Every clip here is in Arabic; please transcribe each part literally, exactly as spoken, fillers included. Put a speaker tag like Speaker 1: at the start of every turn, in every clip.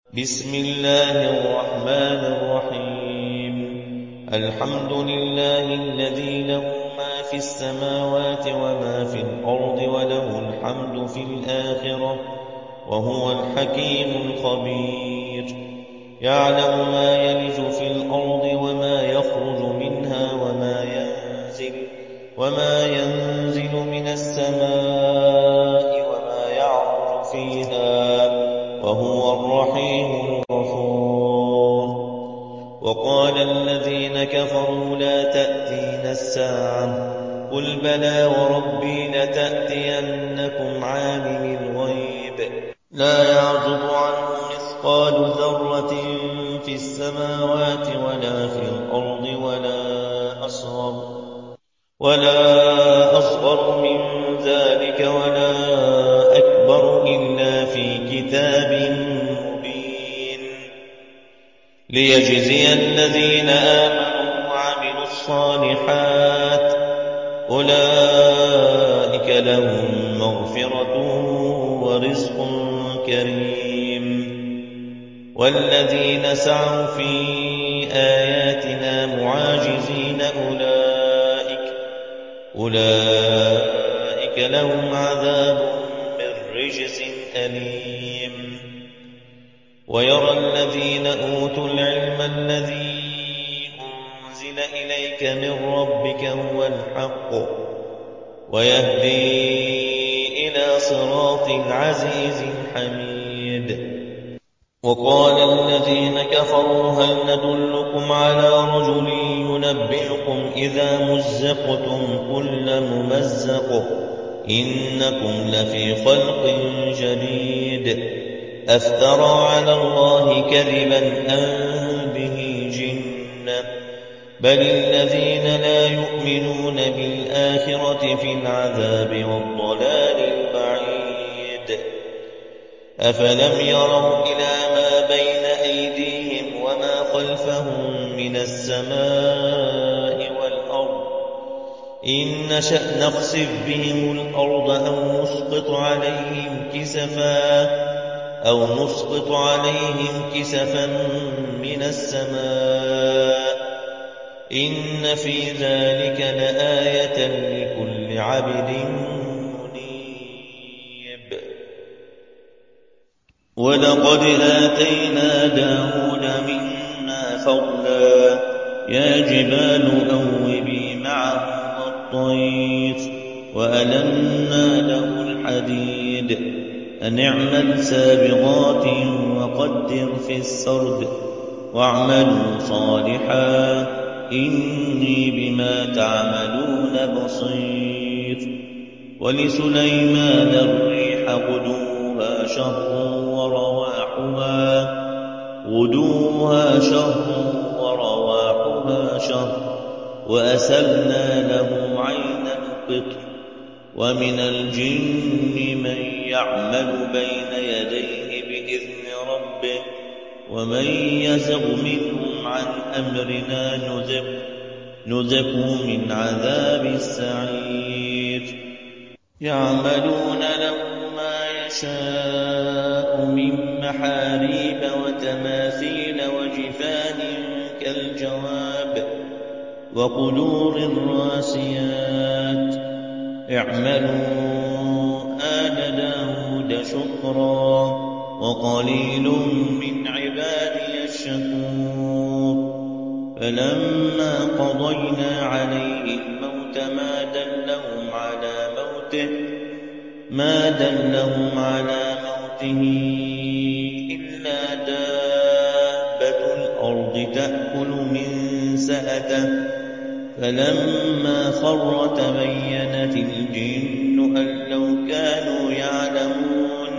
Speaker 1: بسم الله الرحمن الرحيم الحمد لله الذي له ما في السماوات وما في الأرض وله الحمد في الآخرة وهو الحكيم الخبير يعلم ما يلج في الأرض وما يخرج منها وما ينزل وما ينزل من السماء وما يعرج فيها وهو الرحيم الغفور وقال الذين كفروا لا تأتينا الساعة قل بلى وربي لتأتينكم عالم الغيب لا يعزب عنه مثقال ذرة في السماوات ولا في الأرض ولا أصغر ولا أصغر من ذلك ولا أكبر إلا في كتاب مبين ليجزي الذين آمنوا وعملوا الصالحات أولئك لهم مغفرة ورزق كريم والذين سعوا في آياتنا معاجزين أولئك أولئك لهم عذاب من رجز أليم ويرى الذين أوتوا العلم الذي أنزل إليك من ربك هو الحق ويهدي إلى صراط العزيز الحميد وقال الذين كفروا هل ندلكم على رجل ينبئكم إذا مزقتم كل ممزق إنكم لفي خلق جديد أفترى على الله كذبا أم به جنة بل الذين لا يؤمنون بالآخرة في العذاب والضلال البعيد أفلم يروا إلى ما بين أيديهم وما خلفهم من السماء والأرض إن نشأ نخسف بهم الأرض أو نسقط عليهم كسفا أو نسقط عليهم كسفا من السماء إن في ذلك لآية لكل عبد منيب ولقد آتينا داود منا فضلا يا جبال أوبي معه والطير وألنا له الحديد أن اعمل سابغات وقدر في السرد واعملوا صالحا إني بما تعملون بصير ولسليمان الريح غدوها شهر ورواحها غدوها شهر ورواحها شهر وأسلنا له عين القطر ومن الجن من يعمل بين يديه بإذن ربه ومن يزغ منهم عن أمرنا نذق نذقه من عذاب السعير يعملون له ما يشاء من محاريب وتماثيل وجفان كالجواب وقدور الراسيات اعملوا آل داود شكرا وقليل من عبادي الشكور فلما قضينا عليه الموت ما دلهم على موته ما دلهم على موته إلا دابة الأرض تأكل من سأته فلما خر تبينت الجن أن لو كانوا يعلمون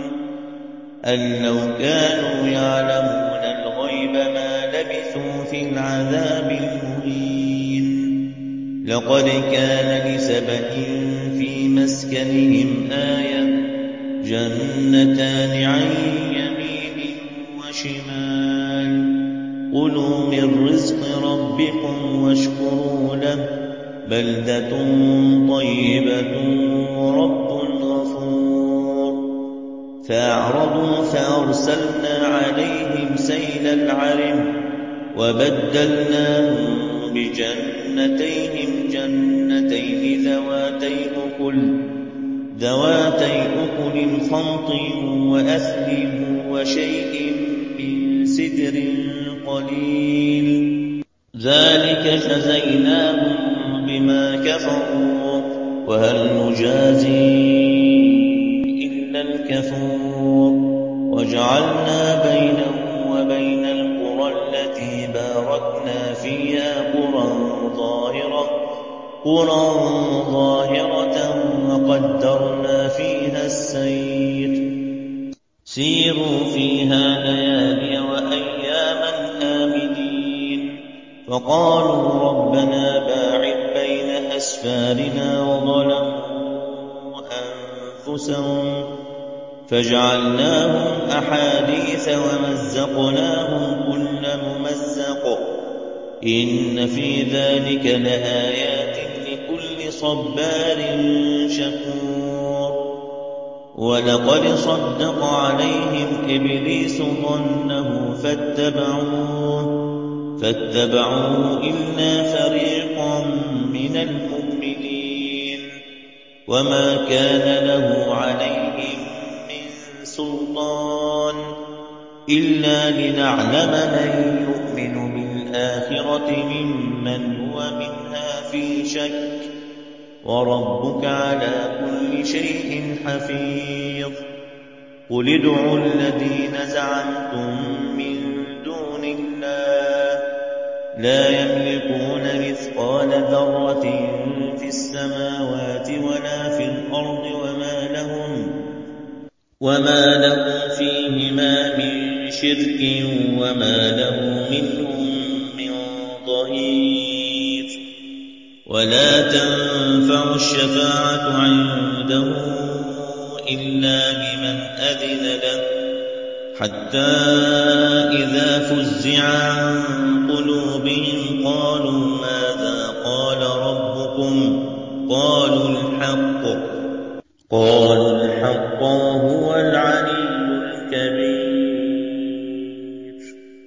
Speaker 1: أن لو كانوا يعلمون الغيب ما لبثوا في العذاب المهين لقد كان لسبإ في مسكنهم آية جنتان عن يمين وشمال كلوا من رزق ربكم واشكروا له بلدة طيبة ورب غفور فأعرضوا فأرسلنا عليهم من العرم وبدلناهم بجنتيهم جنتين ذواتي أكل ذواتي أكل خمط وأثل وشيء من سدر قليل ذلك جزيناهم بما كفروا وهل نجازي إلا الكفور وجعلنا بينهم وبين القرى التي باركنا فيها قرى ظاهرة قرى ظاهرة وقدرنا فيها السير سيروا فيها ليالي وأياما آمنين فقالوا ربنا باعد بين أسفارنا وظلموا أنفسهم فجعلناهم أحاديث ومزقناهم كل ممزق إن في ذلك لآيات لكل صبار شكور ولقد صدق عليهم إبليس ظنه فاتبعوه فاتبعوه إلا فريقا من المؤمنين وما كان له عليهم من سلطان إلا لنعلم من يؤمن بالآخرة ممن هو منها في شك وربك على كل شيء حفيظ قل ادعوا الذين زعمتم من دون الله لا يملكون مثقال ذرة في السماوات ولا في الأرض وما لهم وما لهم فيهما من شرك وما له منهم من ظهير ولا تنفع الشفاعة عنده إلا لمن أذن له حتى إذا فزع عن قلوبهم قالوا ماذا قال ربكم قالوا الحق قالوا الحق وهو العلي الكبير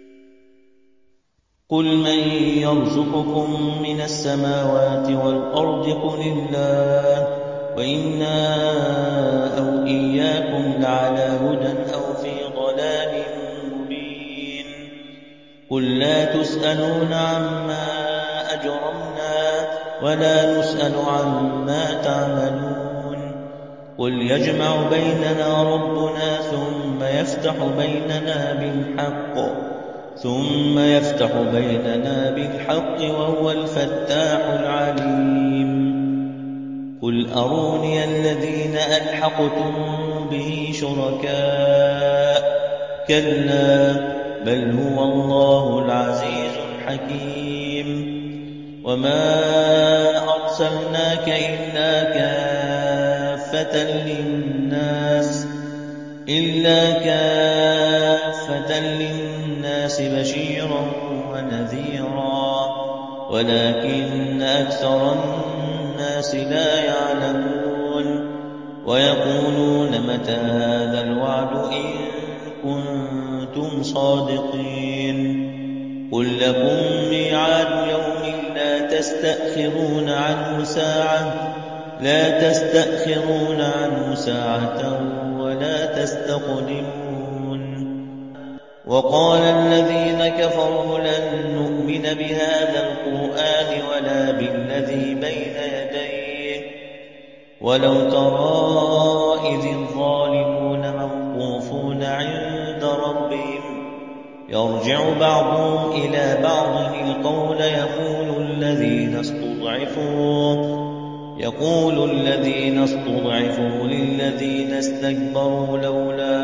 Speaker 1: قل من يرزقكم من السماوات والأرض قل الله وإنا أو إياكم لعلى هدى أو في ضلال مبين قل لا تسألون عما أجرمنا ولا نسأل عما تعملون قل يجمع بيننا ربنا ثم يفتح بيننا بالحق ثم يفتح بيننا بالحق وهو الفتاح العليم قل أروني الذين ألحقتم به شركاء كلا بل هو الله العزيز الحكيم وما أرسلناك إلا كافة للناس إلا كافة للناس بشيرا ونذيرا ولكن أكثر الناس لا يعلمون ويقولون متى هذا الوعد إن كنتم صادقين قل لكم ميعاد يوم لا تستأخرون عنه ساعة لا تستأخرون عنه ساعة ولا تستقدمون وقال الذين كفروا لن نؤمن بهذا القرآن ولا بالذي بين يديه ولو ترى إذ الظالمون موقوفون عند ربهم يرجع بعضهم إلى بعض القول يقول الذين استضعفوا يقول الذين استضعفوا للذين استكبروا لولا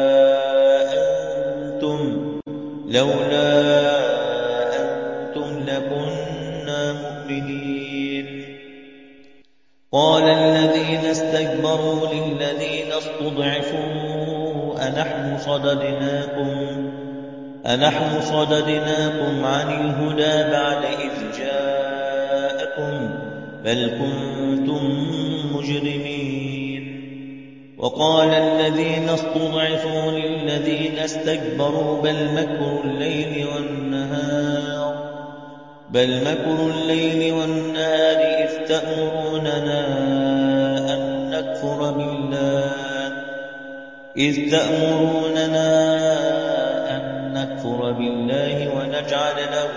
Speaker 1: أنتم لولا أنتم لكنا مؤمنين قال الذين استكبروا للذين استضعفوا أنحن صددناكم أنحن صددناكم عن الهدى بعد إذ جاءكم بل كنتم مجرمين وقال الذين استضعفوا للذين استكبروا بل مكر الليل والنهار بل مكر الليل والنهار إذ تأمروننا أن نكفر بالله إذ تأمروننا أن نكفر بالله ونجعل له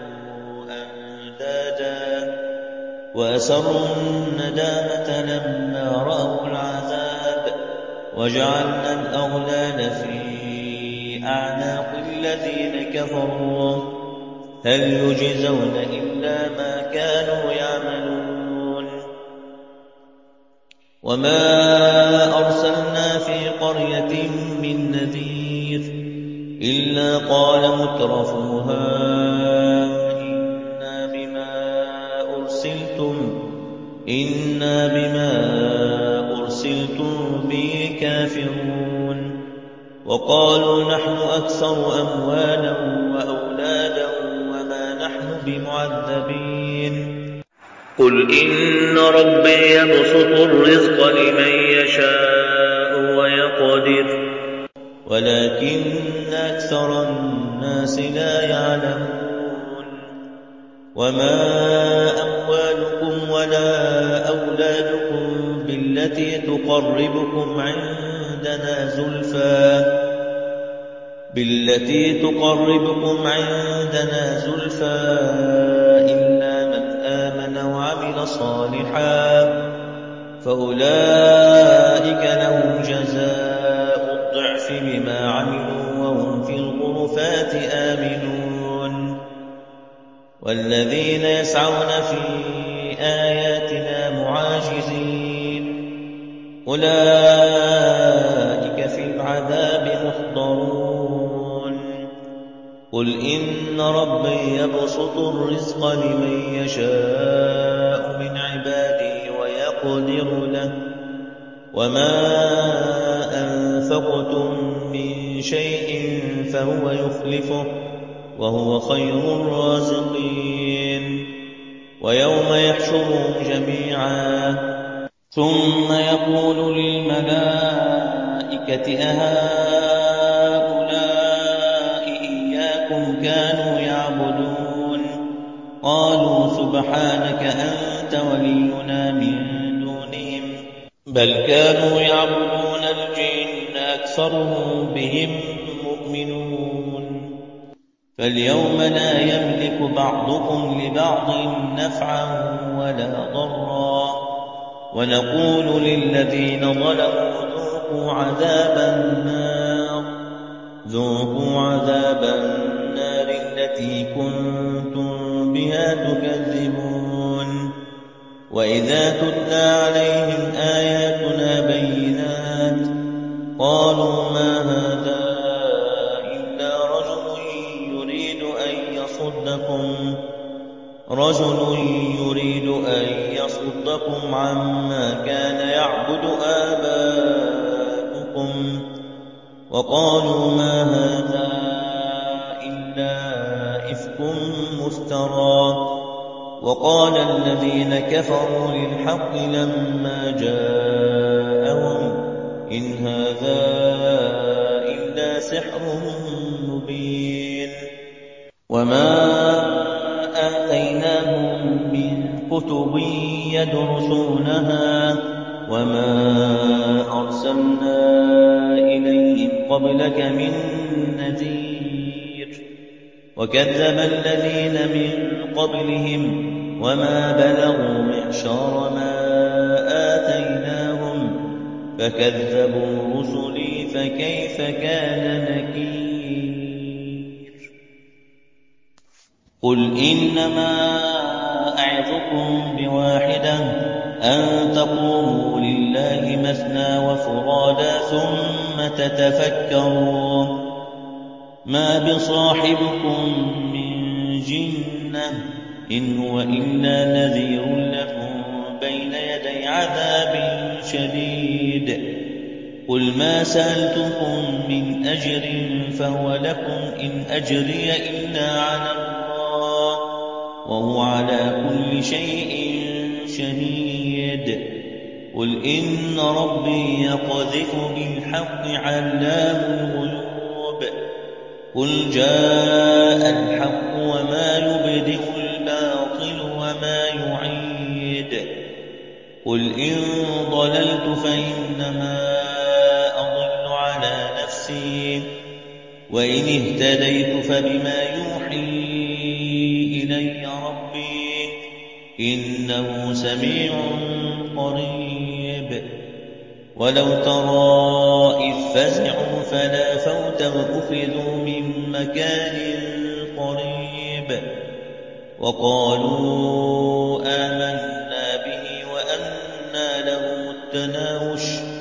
Speaker 1: أندادا وأسروا الندامة لما رأوا العذاب وجعلنا الأغلال في أعناق الذين كفروا هل يجزون إلا ما كانوا يعملون وما أرسلنا في قرية من نذير إلا قال مترفوها إنا بما أرسلتم إنا بما أرسلتم به كافرون وقالوا نحن أكثر أموالا وأولادا وما نحن بمعذبين قل إن ربي يبسط الرزق لمن يشاء ويقدر ولكن أكثر الناس لا يعلمون وما أموالكم ولا أولادكم بالتي تقربكم عندنا زلفى بالتي تقربكم عندنا زلفى إلا من آمن وعمل صالحا فأولئك لهم جزاء الضعف بما عملوا وهم في الغرفات آمنون والذين يسعون في آياتنا معاجزين أولئك في العذاب محضرون قل إن ربي يبسط الرزق لمن يشاء من عباده ويقدر له وما أنفقتم من شيء فهو يخلفه وهو خير الرازقين ويوم يحشرهم جميعا ثم يقول للملائكة أهؤلاء إياكم كانوا يعبدون قالوا سبحانك أنت ولينا من دونهم بل كانوا يعبدون الجن أكثرهم بهم مؤمنون فاليوم لا يملك بعضكم لبعض نفعا ولا ضرا ونقول للذين ظلموا ذوقوا عذاب النار ذوقوا عذاب النار التي كنتم بها تكذبون وإذا تتلى عليهم آياتنا بينات قالوا ما هذا إلا رجل يريد أن يصدكم رجل يريد أن يصدكم عما كان يعبد آباؤكم وقالوا ما هذا إلا إفك مفترى وقال الذين كفروا للحق لما جاءهم إن هذا إلا سحر مبين وما آتيناهم من كتب يدرسونها وما أرسلنا إليهم قبلك من نذير وكذب الذين من قبلهم وما بلغوا معشار ما آتيناهم فكذبوا رسلي فكيف كان نكير قل إنما أعظكم بواحدة أن تقوموا لله مثنى وفرادا ثم تتفكروا ما بصاحبكم من جنة إن هو إلا نذير لكم بين يدي عذاب شديد قل ما سألتكم من أجر فهو لكم إن أجري إلا على الله وهو على كل شيء شهيد قل إن ربي يقذف بالحق علام الغيوب قل جاء الحق وما يبدئ الباطل وما يعيد قل إن ضللت فإنما أضل على نفسي وإن اهتديت فبما يوحي إلي ربي إنه سميع قريب ولو ترى إذ فزعوا فلا فوت وأخذوا من مكان قريب وقالوا آمنا به وأنى لهم التناوش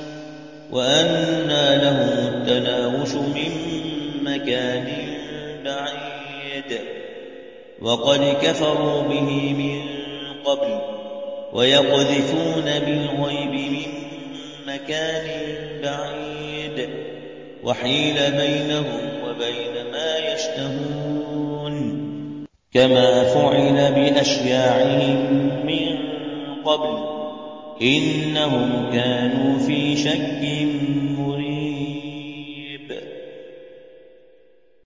Speaker 1: وأنى لهم التناوش من مكان بعيد وقد كفروا به من قبل ويقذفون بالغيب من مكان بعيد وحيل بينهم وبين ما يشتهون كما فعل بأشياعهم من قبل إنهم كانوا في شك